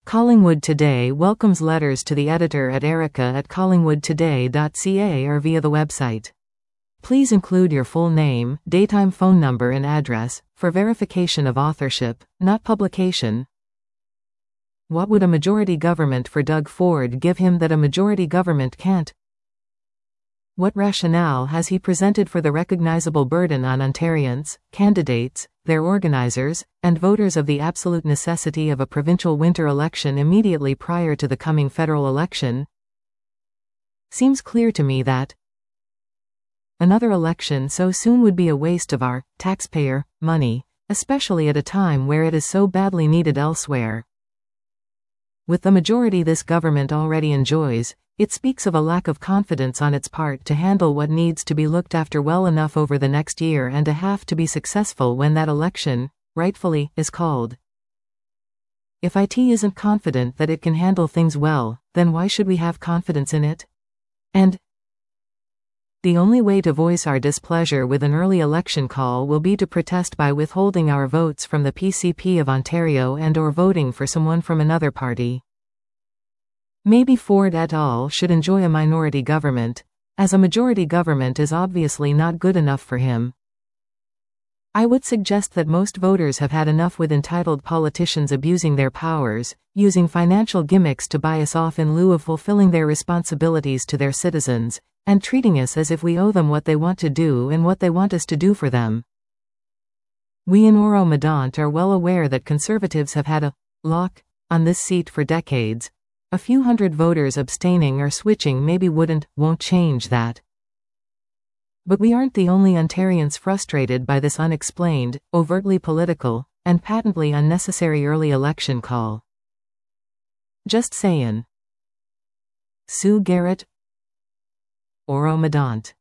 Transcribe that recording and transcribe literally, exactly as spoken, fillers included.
Collingwood Today welcomes letters to the editor at erica at collingwood today dot c a or via the website. Please include your full name, daytime phone number and address, for verification of authorship, not publication. What would a majority government for Doug Ford give him that a majority government can't? What rationale has he presented for the recognizable burden on Ontarians, candidates, their organizers, and voters of the absolute necessity of a provincial winter election immediately prior to the coming federal election? Seems clear to me that another election so soon would be a waste of our taxpayer money, especially at a time where it is so badly needed elsewhere. With the majority this government already enjoys, it speaks of a lack of confidence on its part to handle what needs to be looked after well enough over the next year and a half to be successful when that election, rightfully, is called. If it isn't confident that it can handle things well, then why should we have confidence in it? And the only way to voice our displeasure with an early election call will be to protest by withholding our votes from the P C P of Ontario and or voting for someone from another party. Maybe Ford et al. Should enjoy a minority government, as a majority government is obviously not good enough for him. I would suggest that most voters have had enough with entitled politicians abusing their powers, using financial gimmicks to buy us off in lieu of fulfilling their responsibilities to their citizens, and treating us as if we owe them what they want to do and what they want us to do for them. We in Oro-Medonte are well aware that Conservatives have had a lock on this seat for decades. A few hundred voters abstaining or switching maybe wouldn't, won't change that. But we aren't the only Ontarians frustrated by this unexplained, overtly political, and patently unnecessary early election call. Just sayin'. Sue Garrett, Oro-Medonte.